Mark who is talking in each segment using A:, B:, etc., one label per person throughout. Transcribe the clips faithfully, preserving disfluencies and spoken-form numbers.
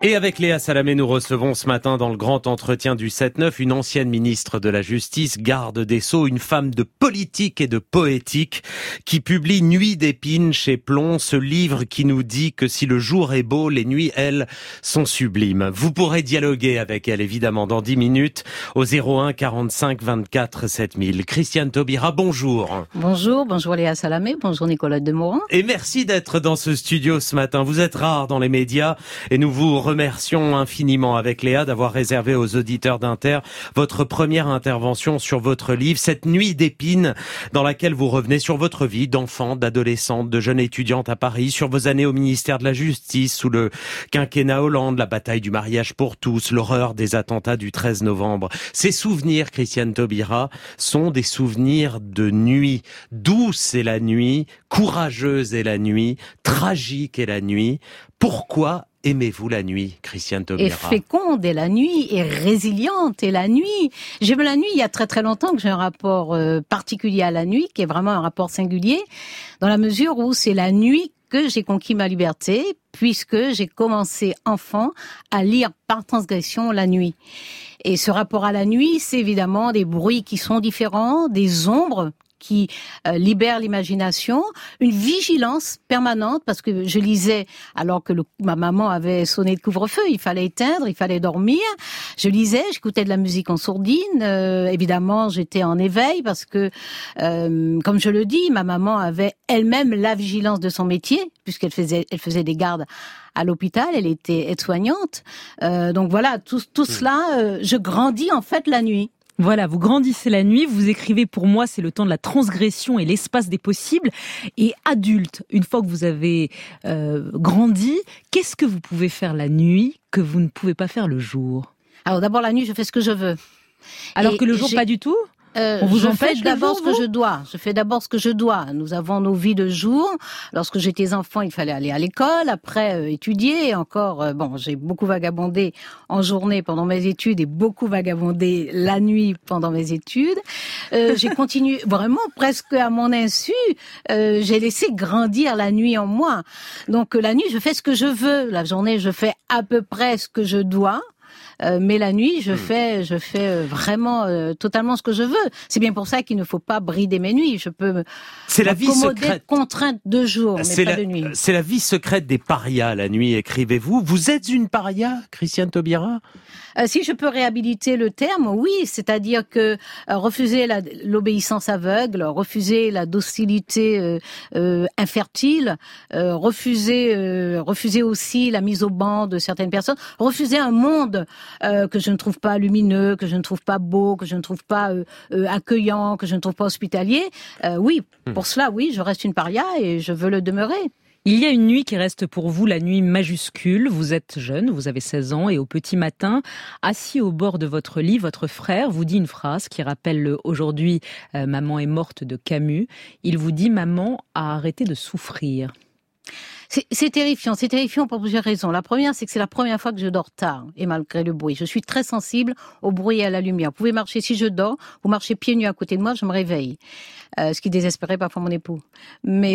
A: Et avec Léa Salamé, nous recevons ce matin dans le grand entretien du sept neuf une ancienne ministre de la Justice, garde des Sceaux, une femme de politique et de poétique qui publie Nuit d'épines chez Plon, ce livre qui nous dit que si le jour est beau, les nuits, elles, sont sublimes. Vous pourrez dialoguer avec elle évidemment dans dix minutes au zéro un quarante-cinq vingt-quatre sept mille. Christiane Taubira, bonjour.
B: Bonjour, bonjour Léa Salamé, bonjour Nicolas Demorand.
A: Et merci d'être dans ce studio ce matin. Vous êtes rare dans les médias et nous vous remercions infiniment avec Léa d'avoir réservé aux auditeurs d'Inter votre première intervention sur votre livre, cette Nuit d'épines, dans laquelle vous revenez sur votre vie d'enfant, d'adolescente, de jeune étudiante à Paris, sur vos années au ministère de la Justice, sous le quinquennat Hollande, la bataille du mariage pour tous, l'horreur des attentats du treize novembre. Ces souvenirs, Christiane Taubira, sont des souvenirs de nuit. Douce est la nuit, courageuse est la nuit, tragique est la nuit. Pourquoi aimez-vous la nuit, Christiane Taubira?
B: Et féconde est la nuit, et résiliente est la nuit. J'aime la nuit, il y a très très longtemps que j'ai un rapport euh, particulier à la nuit, qui est vraiment un rapport singulier, dans la mesure où c'est la nuit que j'ai conquis ma liberté, puisque j'ai commencé enfant à lire par transgression la nuit. Et ce rapport à la nuit, c'est évidemment des bruits qui sont différents, des ombres qui euh, libère l'imagination, une vigilance permanente, parce que je lisais alors que le, ma maman avait sonné le couvre-feu, il fallait éteindre, il fallait dormir. Je lisais, j'écoutais de la musique en sourdine, euh, évidemment j'étais en éveil, parce que, euh, comme je le dis, ma maman avait elle-même la vigilance de son métier, puisqu'elle faisait, elle faisait des gardes à l'hôpital, elle était aide-soignante. Euh, donc voilà, tout, tout cela, euh, je grandis en fait la nuit.
C: Voilà, vous grandissez la nuit, vous écrivez pour moi, c'est le temps de la transgression et l'espace des possibles. Et adulte, une fois que vous avez euh, grandi, qu'est-ce que vous pouvez faire la nuit que vous ne pouvez pas faire le jour?
B: Alors d'abord la nuit, je fais ce que je veux.
C: Alors
B: et
C: que le jour, pas du tout?
B: Euh,
C: On vous
B: je
C: empêche
B: fais d'abord
C: jour,
B: ce que je dois. Je fais d'abord ce que je dois. Nous avons nos vies de jour. Lorsque j'étais enfant, il fallait aller à l'école, après euh, étudier. Et encore, euh, bon, j'ai beaucoup vagabondé en journée pendant mes études et beaucoup vagabondé la nuit pendant mes études. Euh, j'ai continué vraiment presque à mon insu. Euh, j'ai laissé grandir la nuit en moi. Donc la nuit, je fais ce que je veux. La journée, je fais à peu près ce que je dois. Euh, mais la nuit, je fais, je fais euh, vraiment euh, totalement ce que je veux. C'est bien pour ça qu'il ne faut pas brider mes nuits. Je peux me
A: c'est la vie secrète,
B: contrainte de jour, mais
A: c'est
B: pas
A: la,
B: de nuit.
A: C'est la vie secrète des parias, la nuit, écrivez-vous. Vous êtes une paria, Christiane Taubira?
B: Euh, si je peux réhabiliter le terme, oui, c'est-à-dire que euh, refuser la, l'obéissance aveugle, refuser la docilité euh, euh, infertile, euh, refuser, euh, refuser aussi la mise au banc de certaines personnes, refuser un monde euh, que je ne trouve pas lumineux, que je ne trouve pas beau, que je ne trouve pas euh, euh, accueillant, que je ne trouve pas hospitalier. Euh, oui, pour cela, oui, je reste une paria et je veux le demeurer.
C: Il y a une nuit qui reste pour vous, la nuit majuscule. Vous êtes jeune, vous avez seize ans, et au petit matin, assis au bord de votre lit, votre frère vous dit une phrase qui rappelle le « Aujourd'hui, euh, maman est morte » de Camus. Il vous dit « Maman a arrêté de souffrir ».
B: C'est, c'est terrifiant, c'est terrifiant pour plusieurs raisons. La première, c'est que c'est la première fois que je dors tard, et malgré le bruit. Je suis très sensible au bruit et à la lumière. Vous pouvez marcher, si je dors, vous marchez pieds nus à côté de moi, je me réveille. Euh, ce qui désespérait parfois mon époux. Mais,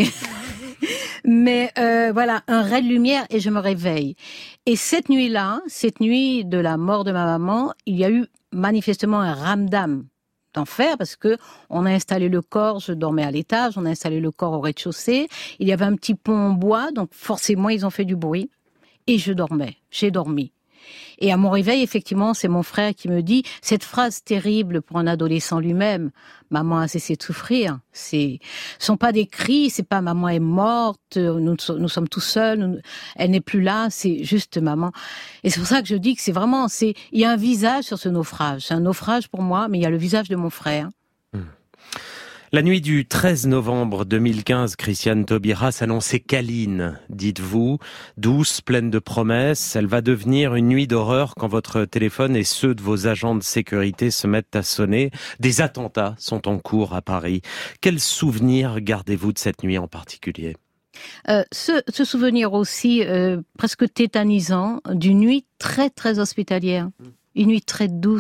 B: mais euh, voilà, un ray de lumière et je me réveille. Et cette nuit-là, cette nuit de la mort de ma maman, il y a eu manifestement un ramdam d'enfer, parce que on a installé le corps, je dormais à l'étage, on a installé le corps au rez-de-chaussée, il y avait un petit pont en bois, donc forcément ils ont fait du bruit, et je dormais, j'ai dormi. Et à mon réveil, effectivement, c'est mon frère qui me dit cette phrase terrible pour un adolescent lui-même. Maman a cessé de souffrir. C'est, ce sont pas des cris, c'est pas maman est morte, nous, nous sommes tous seuls, nous, elle n'est plus là, c'est juste maman. Et c'est pour ça que je dis que c'est vraiment, c'est, il y a un visage sur ce naufrage. C'est un naufrage pour moi, mais il y a le visage de mon frère.
A: Mmh. La nuit du treize novembre deux mille quinze, Christiane Taubira s'annonçait câline, dites-vous, douce, pleine de promesses. Elle va devenir une nuit d'horreur quand votre téléphone et ceux de vos agents de sécurité se mettent à sonner. Des attentats sont en cours à Paris. Quels souvenirs gardez-vous de cette nuit en particulier ?
B: Euh, ce, ce souvenir aussi euh, presque tétanisant d'une nuit très très hospitalière. Une nuit très douce.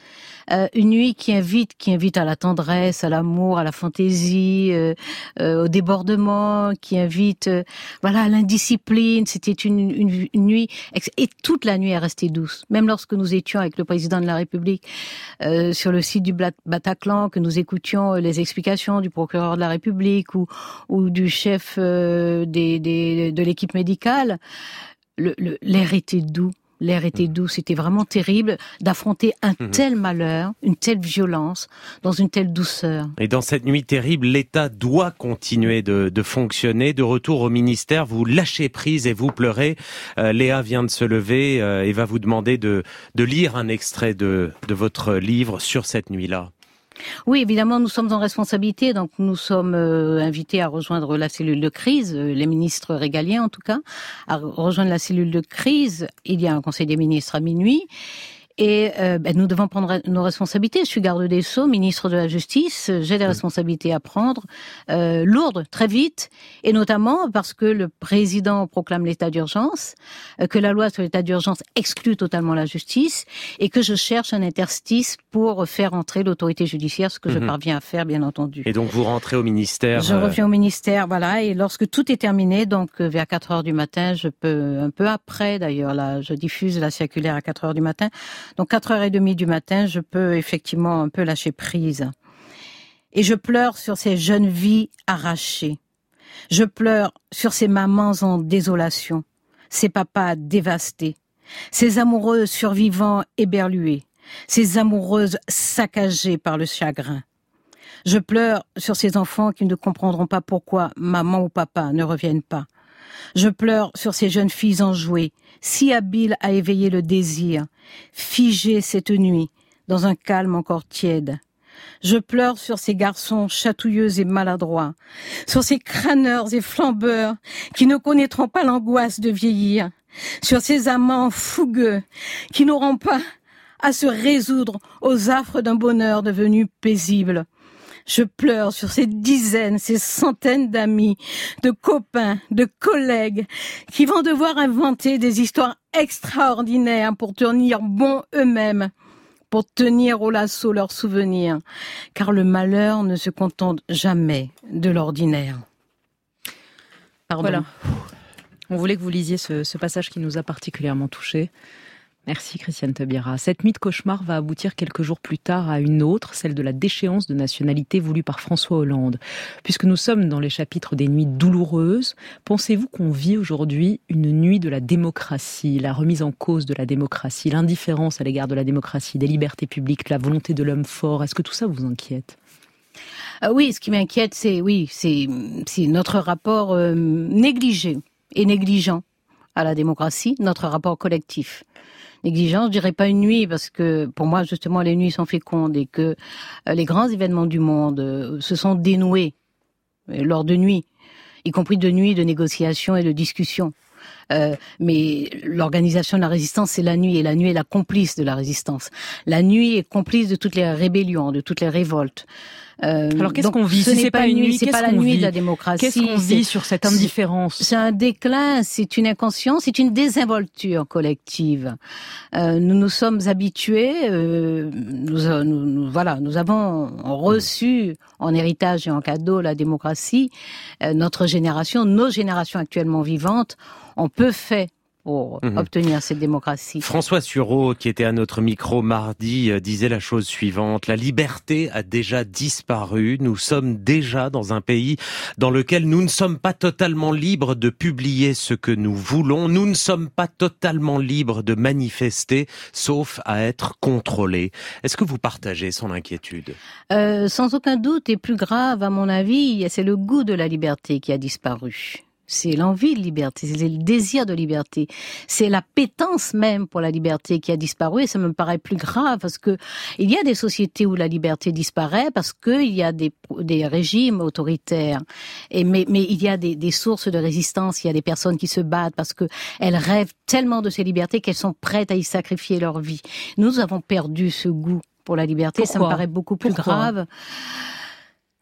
B: Euh, une nuit qui invite, qui invite à la tendresse, à l'amour, à la fantaisie, euh, euh, au débordement, qui invite, euh, voilà, à l'indiscipline. C'était une, une, une nuit, et toute la nuit est restée douce. Même lorsque nous étions avec le président de la République euh, sur le site du Bataclan, que nous écoutions les explications du procureur de la République ou, ou du chef euh, des, des, de l'équipe médicale, le, le, l'air était doux. L'air était doux, c'était vraiment terrible d'affronter un mmh. tel malheur, une telle violence, dans une telle douceur.
A: Et dans cette nuit terrible, l'État doit continuer de, de fonctionner. De retour au ministère, vous lâchez prise et vous pleurez. Euh, Léa vient de se lever euh, et va vous demander de, de lire un extrait de, de votre livre sur cette nuit-là.
B: Oui, évidemment, nous sommes en responsabilité, donc nous sommes euh, invités à rejoindre la cellule de crise, euh, les ministres régaliens en tout cas, à rejoindre la cellule de crise. Il y a un conseil des ministres à minuit. Et euh, ben, nous devons prendre nos responsabilités. Je suis garde des Sceaux, ministre de la Justice. J'ai des responsabilités à prendre, euh, lourdes, très vite, et notamment parce que le président proclame l'état d'urgence, euh, que la loi sur l'état d'urgence exclut totalement la justice, et que je cherche un interstice pour faire entrer l'autorité judiciaire, ce que mmh. je parviens à faire, bien entendu.
A: Et donc vous rentrez au ministère.
B: Je reviens au ministère, voilà, et lorsque tout est terminé, donc vers quatre heures du matin, je peux, un peu après d'ailleurs, là, je diffuse la circulaire à quatre heures du matin. Donc quatre heures trente du matin, je peux effectivement un peu lâcher prise. Et je pleure sur ces jeunes vies arrachées. Je pleure sur ces mamans en désolation, ces papas dévastés, ces amoureux survivants éberlués, ces amoureuses saccagées par le chagrin. Je pleure sur ces enfants qui ne comprendront pas pourquoi maman ou papa ne reviennent pas. Je pleure sur ces jeunes filles enjouées, si habiles à éveiller le désir, figées cette nuit, dans un calme encore tiède. Je pleure sur ces garçons chatouilleux et maladroits, sur ces crâneurs et flambeurs qui ne connaîtront pas l'angoisse de vieillir, sur ces amants fougueux qui n'auront pas à se résoudre aux affres d'un bonheur devenu paisible. Je pleure sur ces dizaines, ces centaines d'amis, de copains, de collègues qui vont devoir inventer des histoires extraordinaires pour tenir bon eux-mêmes, pour tenir au lasso leurs souvenirs, car le malheur ne se contente jamais de l'ordinaire.
C: Pardon. Voilà. On voulait que vous lisiez ce, ce passage qui nous a particulièrement touchés. Merci Christiane Taubira. Cette nuit de cauchemar va aboutir quelques jours plus tard à une autre, celle de la déchéance de nationalité voulue par François Hollande. Puisque nous sommes dans les chapitres des nuits douloureuses, pensez-vous qu'on vit aujourd'hui une nuit de la démocratie, la remise en cause de la démocratie, l'indifférence à l'égard de la démocratie, des libertés publiques, la volonté de l'homme fort? Est-ce que tout ça vous inquiète?
B: euh, Oui, ce qui m'inquiète, c'est oui, c'est, c'est notre rapport euh, négligé et négligent à la démocratie, notre rapport collectif. Négligence, je dirais pas une nuit, parce que pour moi, justement, les nuits sont fécondes et que euh, les grands événements du monde euh, se sont dénoués euh, lors de nuits, y compris de nuits de négociations et de discussions. Euh, mais l'organisation de la résistance, c'est la nuit, et la nuit est la complice de la résistance. La nuit est complice de toutes les rébellions, de toutes les révoltes.
C: Euh, Alors qu'est-ce qu'on vit?
B: Ce
C: si
B: n'est
C: c'est
B: pas une nuit, c'est pas la nuit
C: vit
B: de la démocratie.
C: Qu'est-ce qu'on vit sur cette indifférence?
B: C'est un déclin, c'est une inconscience, c'est une désinvolture collective. Euh, nous nous sommes habitués, euh, nous, nous, nous, voilà, nous avons reçu en héritage et en cadeau la démocratie. Euh, notre génération, nos générations actuellement vivantes, ont peu fait pour mmh. obtenir cette démocratie.
A: François Sureau, qui était à notre micro mardi, disait la chose suivante: la liberté a déjà disparu. Nous sommes déjà dans un pays dans lequel nous ne sommes pas totalement libres de publier ce que nous voulons. Nous ne sommes pas totalement libres de manifester, sauf à être contrôlés. Est-ce que vous partagez son inquiétude?
B: euh, Sans aucun doute, et plus grave, à mon avis, c'est le goût de la liberté qui a disparu. C'est l'envie de liberté, c'est le désir de liberté, c'est la pétence même pour la liberté qui a disparu, et ça me paraît plus grave parce que il y a des sociétés où la liberté disparaît parce qu'il y a des, des régimes autoritaires, et mais, mais il y a des, des sources de résistance, il y a des personnes qui se battent parce que elles rêvent tellement de ces libertés qu'elles sont prêtes à y sacrifier leur vie. Nous avons perdu ce goût pour la liberté. Pourquoi? Ça me paraît beaucoup plus
C: Pourquoi?
B: grave.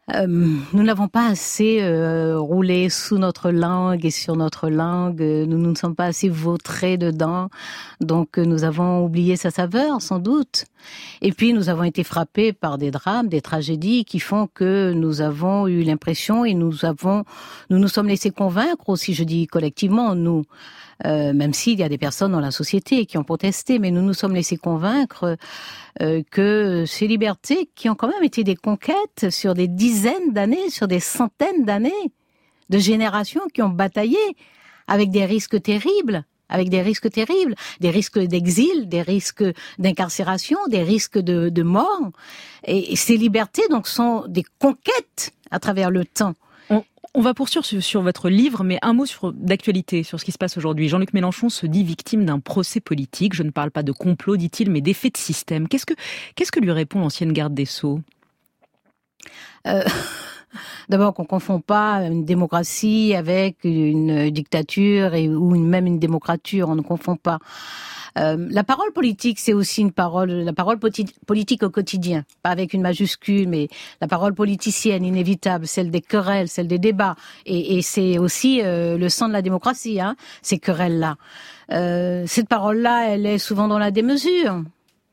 B: Euh, nous n'avons pas assez euh, roulé sous notre langue et sur notre langue. Nous, nous ne sommes pas assez vautrés dedans. Donc, nous avons oublié sa saveur, sans doute. Et puis, nous avons été frappés par des drames, des tragédies qui font que nous avons eu l'impression et nous avons, nous nous sommes laissés convaincre aussi, je dis collectivement, nous, euh, même s'il y a des personnes dans la société qui ont protesté, mais nous nous sommes laissés convaincre euh, que ces libertés qui ont quand même été des conquêtes sur des dizaines d'années, sur des centaines d'années, de générations qui ont bataillé avec des risques terribles, avec des risques terribles, des risques d'exil, des risques d'incarcération, des risques de, de mort. Et, et ces libertés, donc, sont des conquêtes à travers le temps.
C: On, on va poursuivre sur, sur votre livre, mais un mot sur, d'actualité, sur ce qui se passe aujourd'hui. Jean-Luc Mélenchon se dit victime d'un procès politique. Je ne parle pas de complot, dit-il, mais d'effet de système. Qu'est-ce que, qu'est-ce que lui répond l'ancienne garde des Sceaux ?
B: euh... D'abord qu'on ne confond pas une démocratie avec une dictature et, ou une, même une démocrature, on ne confond pas. Euh, la parole politique, c'est aussi une parole, la parole poti- politique au quotidien, pas avec une majuscule, mais la parole politicienne inévitable, celle des querelles, celle des débats, et, et c'est aussi euh, le sang de la démocratie, hein, ces querelles-là. Euh, cette parole-là, elle est souvent dans la démesure.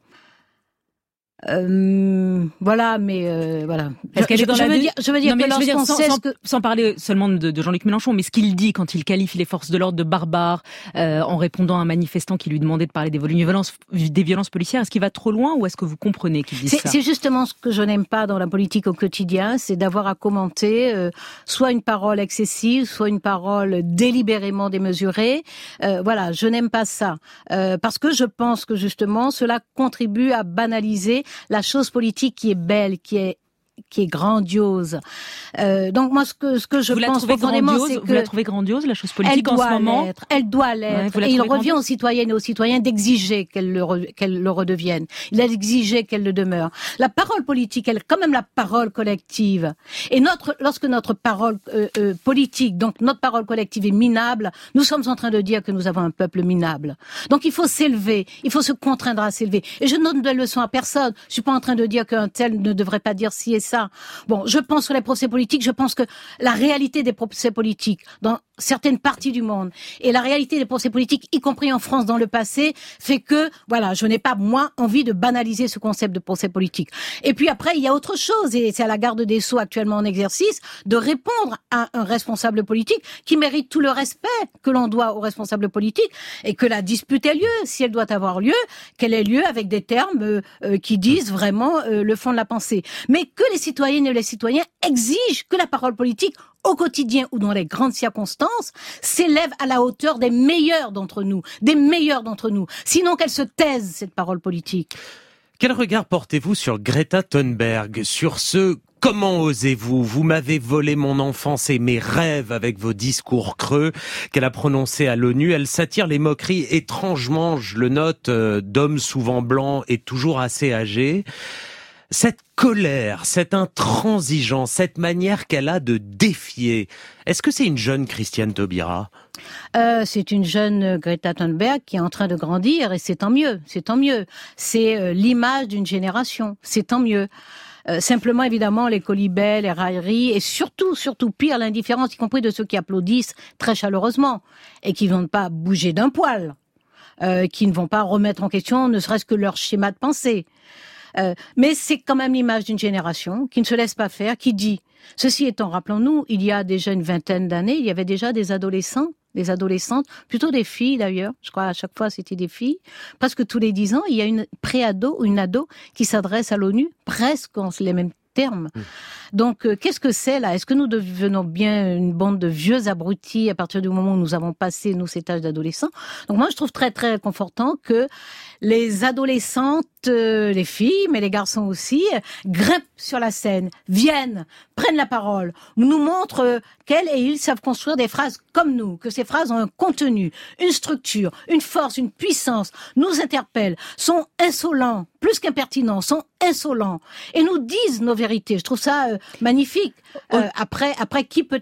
B: Euh, voilà, mais euh, voilà.
C: Est-ce qu'elle
B: je,
C: est dans
B: je,
C: la
B: veux
C: dé...
B: dire, je veux dire
C: non,
B: que
C: je veux dire,
B: lorsqu'on
C: sans,
B: sait
C: sans,
B: ce que...
C: sans parler seulement de, de Jean-Luc Mélenchon, mais ce qu'il dit quand il qualifie les forces de l'ordre de barbares euh, en répondant à un manifestant qui lui demandait de parler des violences, des violences policières, est-ce qu'il va trop loin ou est-ce que vous comprenez qu'il dit
B: c'est,
C: ça ?
B: C'est justement ce que je n'aime pas dans la politique au quotidien, c'est d'avoir à commenter euh, soit une parole excessive, soit une parole délibérément démesurée. Euh, voilà, je n'aime pas ça euh, parce que je pense que justement cela contribue à banaliser la chose politique qui est belle, qui est qui est grandiose. Euh, donc moi, ce que ce que je
C: vous
B: pense profondément, c'est que
C: vous la trouvez grandiose la chose politique en ce moment.
B: L'être, elle doit l'être.
C: Ouais,
B: et il revient aux citoyennes et aux citoyens d'exiger qu'elle le re, qu'elle le redevienne. Il a exigé qu'elle le demeure. La parole politique, elle est quand même la parole collective. Et notre, lorsque notre parole euh, euh, politique, donc notre parole collective est minable, nous sommes en train de dire que nous avons un peuple minable. Donc il faut s'élever, il faut se contraindre à s'élever. Et je ne donne de leçon à personne. Je suis pas en train de dire qu'un tel ne devrait pas dire ci et ça. Bon, je pense sur les procès politiques, je pense que la réalité des procès politiques dans certaines parties du monde et la réalité des procès politiques, y compris en France dans le passé, fait que, voilà, je n'ai pas, moi, envie de banaliser ce concept de procès politique. Et puis après, il y a autre chose, et c'est à la garde des Sceaux actuellement en exercice, de répondre à un responsable politique qui mérite tout le respect que l'on doit aux responsables politiques et que la dispute ait lieu, si elle doit avoir lieu, qu'elle ait lieu avec des termes euh, euh, qui disent vraiment euh, le fond de la pensée. Mais que les citoyennes et les citoyens exigent que la parole politique, au quotidien ou dans les grandes circonstances, s'élève à la hauteur des meilleurs d'entre nous, des meilleurs d'entre nous. Sinon qu'elle se taise, cette parole politique.
A: Quel regard portez-vous sur Greta Thunberg, sur ce « Comment osez-vous ? Vous m'avez volé mon enfance et mes rêves » avec vos discours creux qu'elle a prononcés à l'ONU. Elle s'attire les moqueries étrangement, je le note, euh, d'hommes souvent blancs et toujours assez âgés. Cette colère, cette intransigeance, cette manière qu'elle a de défier, est-ce que c'est une jeune Christiane Taubira ?
B: Euh, c'est une jeune Greta Thunberg qui est en train de grandir et c'est tant mieux, c'est tant mieux. C'est euh, l'image d'une génération, c'est tant mieux. Euh, simplement, évidemment, les colibets, les railleries et surtout, surtout pire, l'indifférence, y compris de ceux qui applaudissent très chaleureusement et qui ne vont pas bouger d'un poil, euh, qui ne vont pas remettre en question ne serait-ce que leur schéma de pensée. Euh, mais c'est quand même l'image d'une génération qui ne se laisse pas faire, qui dit, ceci étant, rappelons-nous, il y a déjà une vingtaine d'années, il y avait déjà des adolescents, des adolescentes, plutôt des filles d'ailleurs, je crois à chaque fois c'était des filles, presque tous les dix ans, il y a une pré-ado ou une ado qui s'adresse à l'ONU, presque en les mêmes termes. Mmh. Donc, euh, qu'est-ce que c'est là ? Est-ce que nous devenons bien une bande de vieux abrutis à partir du moment où nous avons passé, nous, cet âge d'adolescents ? Donc moi, je trouve très, très confortant que les adolescentes, euh, les filles, mais les garçons aussi, euh, grimpent sur la scène, viennent, prennent la parole, nous montrent euh, qu'elles et ils savent construire des phrases comme nous, que ces phrases ont un contenu, une structure, une force, une puissance, nous interpellent, sont insolents, plus qu'impertinents, sont insolents, et nous disent nos vérités. Je trouve ça euh, magnifique. Euh, après, après, qui peut agir ?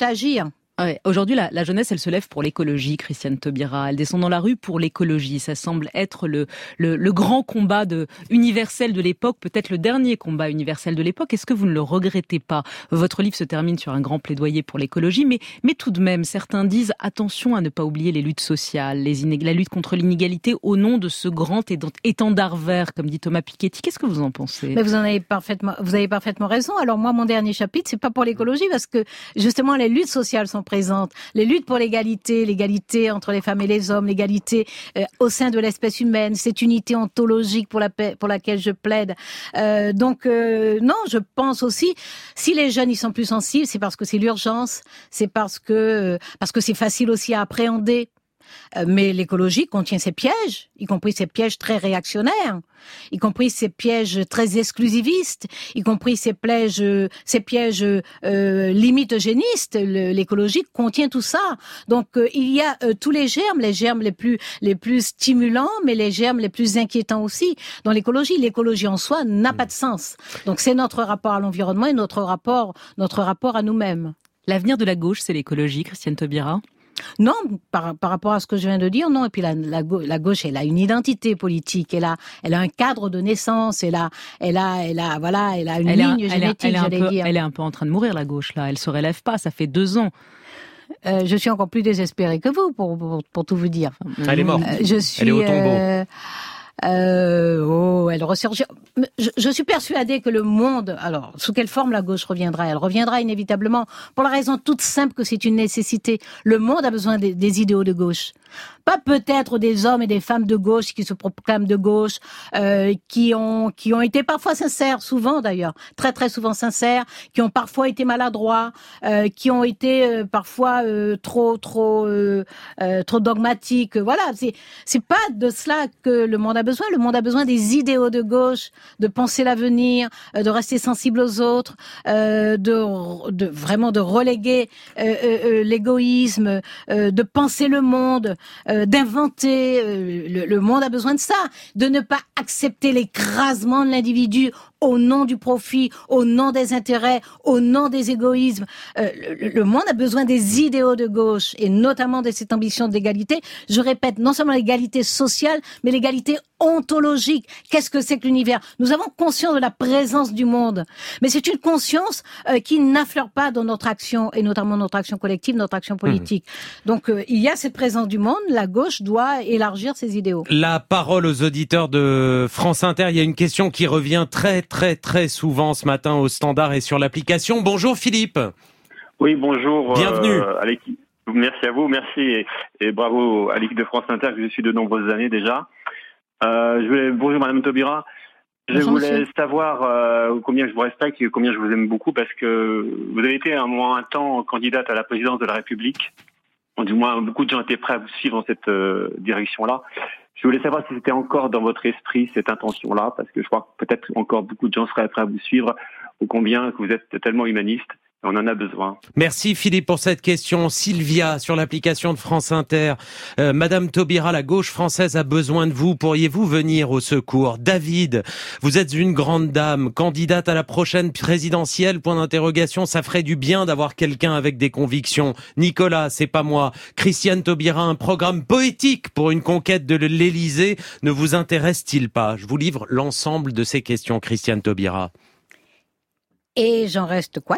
C: Ouais. Aujourd'hui, la, la jeunesse, elle se lève pour l'écologie, Christiane Taubira. Elle descend dans la rue pour l'écologie. Ça semble être le, le, le grand combat de, universel de l'époque, peut-être le dernier combat universel de l'époque. Est-ce que vous ne le regrettez pas? Votre livre se termine sur un grand plaidoyer pour l'écologie, mais, mais tout de même, certains disent attention à ne pas oublier les luttes sociales, les inég- la lutte contre l'inégalité au nom de ce grand étendard vert, comme dit Thomas Piketty. Qu'est-ce que vous en pensez?
B: Mais vous en avez parfaitement, vous avez parfaitement raison. Alors moi, mon dernier chapitre, c'est pas pour l'écologie, parce que justement, les luttes sociales sont présentes. Les luttes pour l'égalité, l'égalité entre les femmes et les hommes, l'égalité euh, au sein de l'espèce humaine, cette unité ontologique pour, la paix, pour laquelle je plaide. Euh, donc euh, non, je pense aussi, si les jeunes ils sont plus sensibles, c'est parce que c'est l'urgence, c'est parce que euh, parce que c'est facile aussi à appréhender. Mais l'écologie contient ses pièges, y compris ces pièges très réactionnaires, y compris ces pièges très exclusivistes, y compris ces pièges, ces pièges euh, limite eugénistes. L'écologie contient tout ça. Donc euh, il y a euh, tous les germes, les germes les plus les plus stimulants, mais les germes les plus inquiétants aussi. Dans l'écologie, l'écologie en soi n'a pas de sens. Donc c'est notre rapport à l'environnement et notre rapport notre rapport à nous-mêmes.
C: L'avenir de la gauche, c'est l'écologie, Christiane Taubira?
B: Non, par, par rapport à ce que je viens de dire, non. Et puis la, la, la gauche, elle a une identité politique, elle a, elle a un cadre de naissance, elle a, elle a, elle a, voilà, elle a une
C: elle
B: ligne
C: est,
B: génétique,
C: elle est, elle est
B: j'allais
C: peu,
B: dire.
C: Elle est un peu en train de mourir, la gauche, là. Elle se relève pas, ça fait deux ans.
B: Euh, je suis encore plus désespérée que vous, pour, pour, pour tout vous dire.
A: Elle est morte.
B: Euh, je suis,
A: elle est au tombeau.
B: Euh, Euh, oh, elle ressurgira. Je, je suis persuadée que le monde, alors, sous quelle forme la gauche reviendra? Elle reviendra inévitablement pour la raison toute simple que c'est une nécessité. Le monde a besoin des, des idéaux de gauche. Pas peut-être des hommes et des femmes de gauche qui se proclament de gauche, euh, qui ont qui ont été parfois sincères, souvent d'ailleurs, très très souvent sincères, qui ont parfois été maladroits, euh, qui ont été euh, parfois euh, trop trop euh, euh, trop dogmatiques. Voilà, c'est c'est pas de cela que le monde a besoin. Le monde a besoin des idéaux de gauche, de penser l'avenir, euh, de rester sensible aux autres, euh, de de vraiment de reléguer euh, euh, l'égoïsme, euh, de penser le monde. Euh, d'inventer, euh, le, le monde a besoin de ça, de ne pas accepter l'écrasement de l'individu au nom du profit, au nom des intérêts, au nom des égoïsmes. Euh, le, le monde a besoin des idéaux de gauche, et notamment de cette ambition d'égalité. Je répète, non seulement l'égalité sociale, mais l'égalité ontologique. Qu'est-ce que c'est que l'univers? Nous avons conscience de la présence du monde, mais c'est une conscience euh, qui n'affleure pas dans notre action, et notamment notre action collective, notre action politique. Mmh. Donc euh, il y a cette présence du monde, la gauche doit élargir ses idéaux.
A: La parole aux auditeurs de France Inter. Il y a une question qui revient très très très souvent ce matin au standard et sur l'application. Bonjour Philippe.
D: Oui, bonjour.
A: Bienvenue.
D: Euh, à l'équipe. Merci à vous, merci et, et bravo à l'équipe de France Inter que je suis de nombreuses années déjà. Euh, je voulais, bonjour Madame Taubira. Je
B: bonjour,
D: voulais
B: monsieur.
D: savoir euh, combien je vous respecte et combien je vous aime beaucoup parce que vous avez été à un moment un temps candidate à la présidence de la République. Du moins, beaucoup de gens étaient prêts à vous suivre dans cette euh, direction-là. Je voulais savoir si c'était encore dans votre esprit cette intention-là, parce que je crois que peut-être encore beaucoup de gens seraient prêts à vous suivre, ou combien que vous êtes tellement humaniste. On en a besoin.
A: Merci Philippe pour cette question. Sylvia, sur l'application de France Inter. Euh, Madame Taubira, la gauche française a besoin de vous. Pourriez-vous venir au secours? David, vous êtes une grande dame, candidate à la prochaine présidentielle, point d'interrogation. Ça ferait du bien d'avoir quelqu'un avec des convictions. Nicolas, c'est pas moi. Christiane Taubira, un programme poétique pour une conquête de l'Élysée ne vous intéresse-t-il pas? Je vous livre l'ensemble de ces questions, Christiane Taubira.
B: Et j'en reste quoi?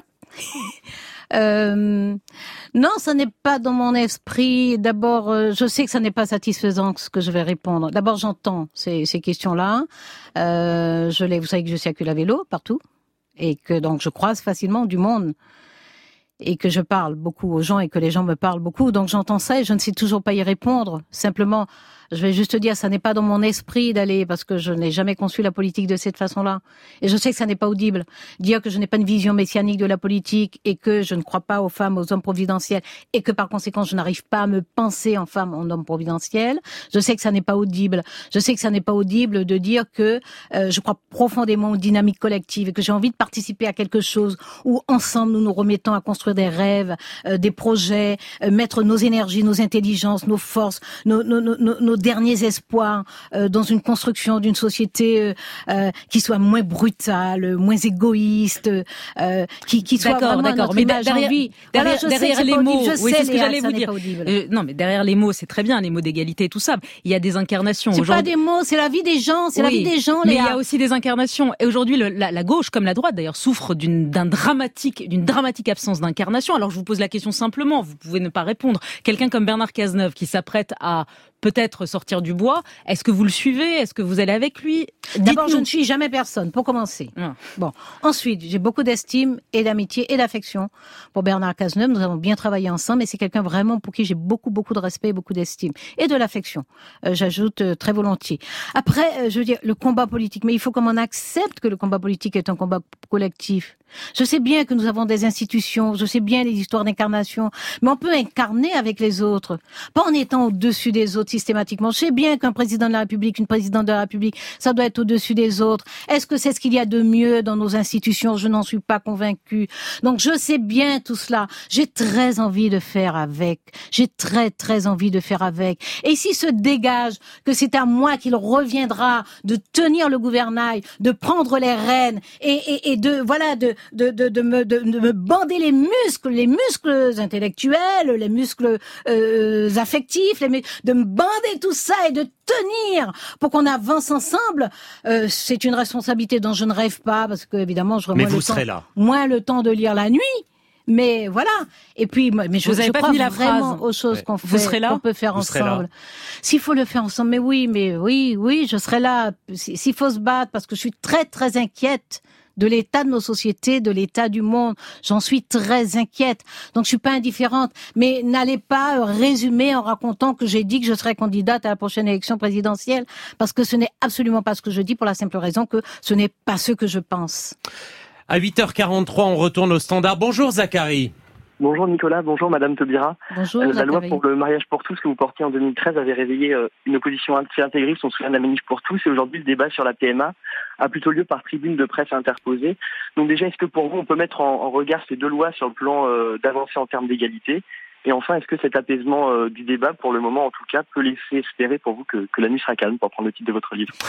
B: euh, non, ça n'est pas dans mon esprit. D'abord, euh, je sais que ça n'est pas satisfaisant ce que je vais répondre. D'abord, j'entends ces, ces questions-là. Euh, je les, vous savez que je circule à vélo partout et que donc je croise facilement du monde et que je parle beaucoup aux gens et que les gens me parlent beaucoup. Donc j'entends ça et je ne sais toujours pas y répondre. Simplement, je vais juste dire, ça n'est pas dans mon esprit d'aller, parce que je n'ai jamais conçu la politique de cette façon-là. Et je sais que ça n'est pas audible. Dire que je n'ai pas une vision messianique de la politique et que je ne crois pas aux femmes, aux hommes providentiels et que par conséquent je n'arrive pas à me penser en femme, en homme providentiel. Je sais que ça n'est pas audible. Je sais que ça n'est pas audible de dire que euh, je crois profondément aux dynamiques collectives et que j'ai envie de participer à quelque chose où ensemble nous nous remettons à construire construire des rêves, euh, des projets, euh, mettre nos énergies, nos intelligences, nos forces, nos, nos, nos, nos derniers espoirs euh, dans une construction d'une société euh, euh, qui soit moins brutale, moins égoïste, euh, qui, qui soit
C: d'accord,
B: vraiment
C: d'accord.
B: notre
C: Mais
B: image
C: derrière,
B: en vie.
C: derrière,
B: Voilà, je
C: derrière
B: sais que
C: les
B: c'est pas
C: mots,
B: audible. Je
C: oui,
B: sais,
C: c'est ce que
B: Léa,
C: j'allais
B: ça
C: vous
B: n'est
C: dire.
B: pas audible.
C: Euh, non, mais derrière les mots, c'est très bien, les mots d'égalité et tout ça. Il y a des incarnations.
B: C'est
C: aujourd'hui.
B: pas des mots, c'est la vie des gens, c'est
C: Oui,
B: la vie des gens,
C: mais
B: Léa.
C: il y a aussi des incarnations. Et aujourd'hui, le, la, la gauche, comme la droite d'ailleurs, souffre d'une, d'un dramatique, d'une dramatique absence d'incarnation. Alors je vous pose la question simplement, vous pouvez ne pas répondre. Quelqu'un comme Bernard Cazeneuve qui s'apprête à peut-être sortir du bois, est-ce que vous le suivez? Est-ce que vous allez avec lui?
B: D'abord,
C: Dites-nous.
B: je ne suis jamais personne, pour commencer.
C: Ah.
B: Bon. Ensuite, j'ai beaucoup d'estime et d'amitié et d'affection pour Bernard Cazeneuve. Nous avons bien travaillé ensemble et c'est quelqu'un vraiment pour qui j'ai beaucoup, beaucoup de respect et beaucoup d'estime. Et de l'affection, euh, j'ajoute euh, très volontiers. Après, euh, je veux dire, le combat politique, mais il faut qu'on accepte que le combat politique est un combat collectif. Je sais bien que nous avons des institutions, je sais bien les histoires d'incarnation, mais on peut incarner avec les autres, pas en étant au-dessus des autres systématiquement. Je sais bien qu'un président de la République, une présidente de la République, ça doit être au-dessus des autres. Est-ce que c'est ce qu'il y a de mieux dans nos institutions? Je n'en suis pas convaincue. Donc je sais bien tout cela. J'ai très envie de faire avec. J'ai très très envie de faire avec. Et si se dégage que c'est à moi qu'il reviendra de tenir le gouvernail, de prendre les rênes et, et, et de voilà de de de de me de, de me bander les muscles, les muscles intellectuels, les muscles euh, affectifs, les, de me bander tout ça et de tenir pour qu'on avance ensemble, euh, c'est une responsabilité dont je ne rêve pas parce que évidemment je
A: Mais
B: moins
A: vous
B: le
A: serez
B: temps,
A: là.
B: moins le temps de lire la nuit. Mais voilà. Et puis, mais je,
C: Vous avez
B: je
C: pas
B: crois
C: fini la
B: vraiment
C: phrase.
B: aux choses
A: Ouais.
B: qu'on fait,
C: Vous serez là
B: qu'on peut faire
A: Vous serez là
B: ensemble. S'il faut le faire ensemble, mais oui, mais oui, oui, je serai là. S'il faut se battre, parce que je suis très, très inquiète de l'état de nos sociétés, de l'état du monde. J'en suis très inquiète. Donc, je suis pas indifférente. Mais n'allez pas résumer en racontant que j'ai dit que je serai candidate à la prochaine élection présidentielle, parce que ce n'est absolument pas ce que je dis, pour la simple raison que ce n'est pas ce que je pense.
A: À huit heures quarante-trois, on retourne au standard. Bonjour Zachary.
E: Bonjour Nicolas, bonjour Madame Taubira.
B: Bonjour,
E: Euh, la loi
B: Zachary.
E: pour le mariage pour tous que vous portiez en deux mille treize avait réveillé euh, une opposition anti-intégriste, on se souvient de la manif pour tous, et aujourd'hui le débat sur la P M A a plutôt lieu par tribune de presse interposée. Donc déjà, est-ce que pour vous on peut mettre en, en regard ces deux lois sur le plan euh, d'avancée en termes d'égalité? Et enfin, est-ce que cet apaisement euh, du débat, pour le moment en tout cas, peut laisser espérer pour vous que, que la nuit sera calme, pour prendre le titre de votre livre?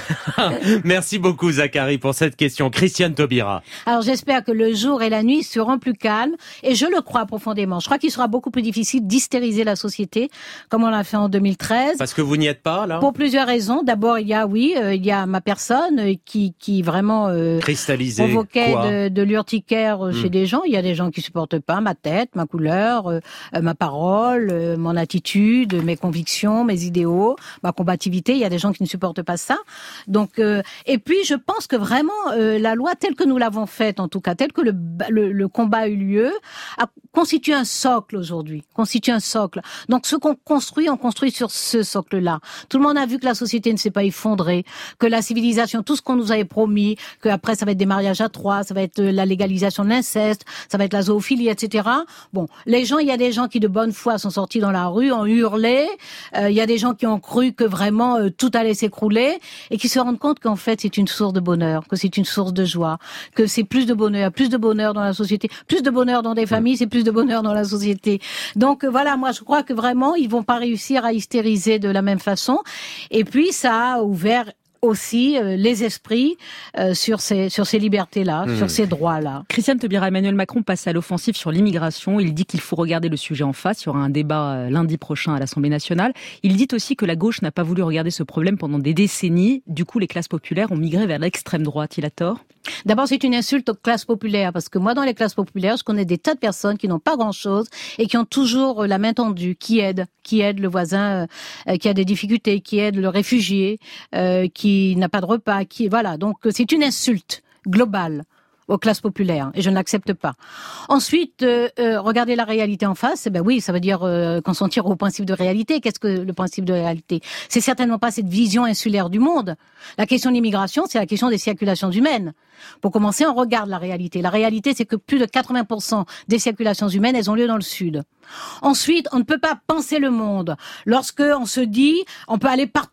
A: Merci beaucoup Zachary pour cette question. Christiane Taubira.
B: Alors j'espère que le jour et la nuit seront plus calmes, et je le crois profondément. Je crois qu'il sera beaucoup plus difficile d'hystériser la société, comme on l'a fait en deux mille treize.
A: Parce que vous n'y êtes pas là?
B: Pour plusieurs raisons. D'abord, il y a, oui, euh, il y a ma personne euh, qui, qui vraiment euh,
A: Cristallisé
B: provoquait
A: quoi?
B: de, de l'urticaire euh,
A: Hmm.
B: chez des gens. Il y a des gens qui supportent pas ma tête, ma couleur, euh, euh, ma parole, euh, mon attitude, mes convictions, mes idéaux, ma combativité. Il y a des gens qui ne supportent pas ça. Donc, euh, et puis, je pense que vraiment, euh, la loi telle que nous l'avons faite, en tout cas, telle que le, le, le combat a eu lieu, a constitué un socle aujourd'hui, constitue un socle. Donc, ce qu'on construit, on construit sur ce socle-là. Tout le monde a vu que la société ne s'est pas effondrée, que la civilisation, tout ce qu'on nous avait promis, que après ça va être des mariages à trois, ça va être la légalisation de l'inceste, ça va être la zoophilie, et cetera. Bon, les gens, il y a des gens qui de bonne foi sont sortis dans la rue, ont hurlé. Euh, il y a des gens qui ont cru que vraiment euh, tout allait s'écrouler et qui se rendent compte qu'en fait c'est une source de bonheur, que c'est une source de joie, que c'est plus de bonheur, plus de bonheur dans la société, plus de bonheur dans des familles, c'est plus de bonheur dans la société. Donc euh, voilà, moi je crois que vraiment ils vont pas réussir à hystériser de la même façon. Et puis ça a ouvert aussi euh, les esprits euh, sur ces sur ces libertés-là,
A: Mmh.
B: sur ces droits-là.
C: Christiane Taubira, Emmanuel Macron passe à l'offensive sur l'immigration. Il dit qu'il faut regarder le sujet en face. Il y aura un débat euh, lundi prochain à l'Assemblée nationale. Il dit aussi que la gauche n'a pas voulu regarder ce problème pendant des décennies. Du coup, les classes populaires ont migré vers l'extrême droite. Il a tort?
B: D'abord, c'est une insulte aux classes populaires, parce que moi, dans les classes populaires, je connais des tas de personnes qui n'ont pas grand-chose et qui ont toujours la main tendue, qui aident, qui aident le voisin euh, qui a des difficultés, qui aident le réfugié, euh, qui n'a pas de repas, qui voilà. Donc, c'est une insulte globale aux classes populaires, et je n'accepte pas. Ensuite, euh, euh, regarder la réalité en face, eh ben oui, ça veut dire euh, consentir au principe de réalité. Qu'est-ce que le principe de réalité? C'est certainement pas cette vision insulaire du monde. La question de l'immigration, c'est la question des circulations humaines. Pour commencer, on regarde la réalité. La réalité, c'est que plus de quatre-vingts pour cent des circulations humaines, elles ont lieu dans le Sud. Ensuite, on ne peut pas penser le monde lorsque on se dit, on peut aller partout.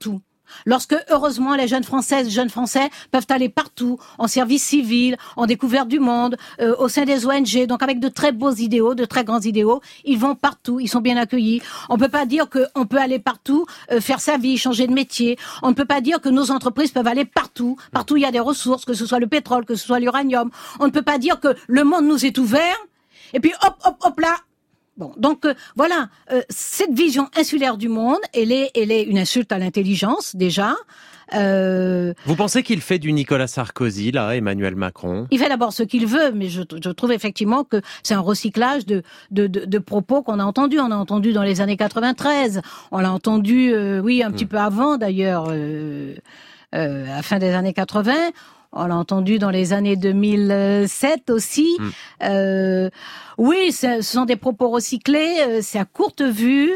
B: Lorsque, heureusement, les jeunes Françaises, jeunes Français peuvent aller partout, en service civil, en découverte du monde, euh, au sein des O N G, donc avec de très beaux idéaux, de très grands idéaux, ils vont partout, ils sont bien accueillis. On ne peut pas dire qu'on peut aller partout, euh, faire sa vie, changer de métier. On ne peut pas dire que nos entreprises peuvent aller partout. Partout, il y a des ressources, que ce soit le pétrole, que ce soit l'uranium. On ne peut pas dire que le monde nous est ouvert, et puis hop, hop, hop là. Bon, donc euh, voilà, euh, cette vision insulaire du monde, elle est, elle est une insulte à l'intelligence déjà. Euh,
A: Vous pensez qu'il fait du Nicolas Sarkozy, là, Emmanuel Macron?
B: Il fait d'abord ce qu'il veut, mais je, je trouve effectivement que c'est un recyclage de, de, de, de propos qu'on a entendus. On a entendu dans les années quatre-vingt-treize, on l'a entendu, euh, oui, un mmh. petit peu avant d'ailleurs, euh, euh, à la fin des années quatre-vingts. On l'a entendu dans les années deux mille sept aussi. Mmh. Euh, oui, ce sont des propos recyclés, c'est à courte vue,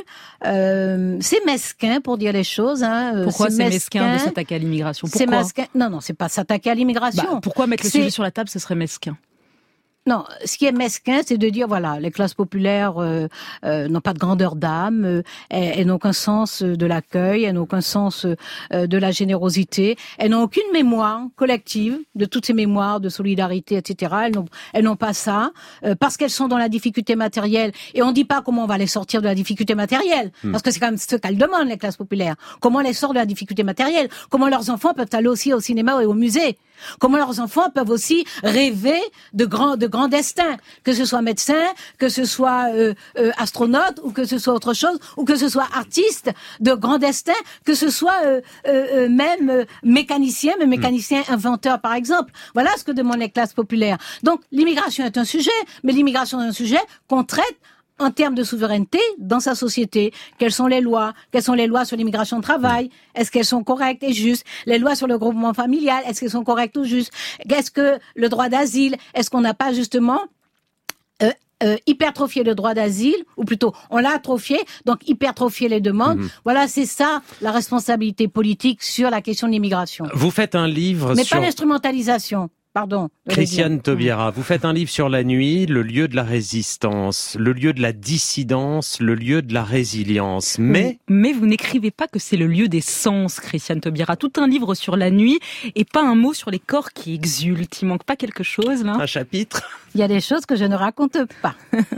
B: euh, c'est mesquin pour dire les choses. Hein.
C: Pourquoi c'est, c'est mesquin, mesquin de s'attaquer à l'immigration? Pourquoi?
B: C'est mesquin. Non, non, c'est pas s'attaquer à l'immigration.
C: Bah, pourquoi mettre le c'est... sujet sur la table, ce serait mesquin?
B: Non, ce qui est mesquin, c'est de dire, voilà, les classes populaires euh, euh, n'ont pas de grandeur d'âme, euh, elles, elles n'ont aucun sens de l'accueil, elles n'ont aucun sens euh, de la générosité, elles n'ont aucune mémoire collective de toutes ces mémoires de solidarité, et cetera. Elles n'ont, elles n'ont pas ça, euh, parce qu'elles sont dans la difficulté matérielle, et on ne dit pas comment on va les sortir de la difficulté matérielle, mmh. parce que c'est quand même ce qu'elles demandent, les classes populaires. Comment on les sort de la difficulté matérielle? Comment leurs enfants peuvent aller aussi au cinéma et au musée? Comment leurs enfants peuvent aussi rêver de grands, de grands destins, que ce soit médecin, que ce soit euh, euh, astronaute, ou que ce soit autre chose, ou que ce soit artiste de grands destins, que ce soit euh, euh, même euh, mécanicien, mais mécanicien inventeur par exemple. Voilà ce que demandent les classes populaires. Donc l'immigration est un sujet, mais l'immigration est un sujet qu'on traite en termes de souveraineté dans sa société. Quelles sont les lois? Quelles sont les lois sur l'immigration de travail? Est-ce qu'elles sont correctes et justes? Les lois sur le groupement familial, est-ce qu'elles sont correctes ou justes? Qu'est-ce que le droit d'asile? Est-ce qu'on n'a pas justement euh, euh, hypertrophié le droit d'asile? Ou plutôt, on l'a atrophié, donc hypertrophié les demandes. Mmh. Voilà, c'est ça la responsabilité politique sur la question de l'immigration.
A: Vous faites un livre
B: Mais
A: sur...
B: pas l'instrumentalisation. Pardon.
A: Christiane Taubira, vous faites un livre sur la nuit, le lieu de la résistance, le lieu de la dissidence, le lieu de la résilience. Mais...
C: Mais vous n'écrivez pas que c'est le lieu des sens, Christiane Taubira. Tout un livre sur la nuit et pas un mot sur les corps qui exultent. Il manque pas quelque chose, là?
A: Un chapitre?
B: Il y a des choses que je ne raconte pas.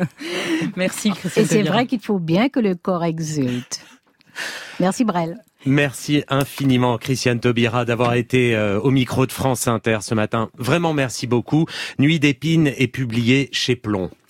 C: Merci, Christiane
B: Et c'est
C: Taubira.
B: vrai qu'il faut bien que le corps exulte. Merci, Brel.
A: Merci infiniment, Christiane Taubira, d'avoir été euh, au micro de France Inter ce matin. Vraiment, merci beaucoup. Nuit d'épines est publié chez Plomb.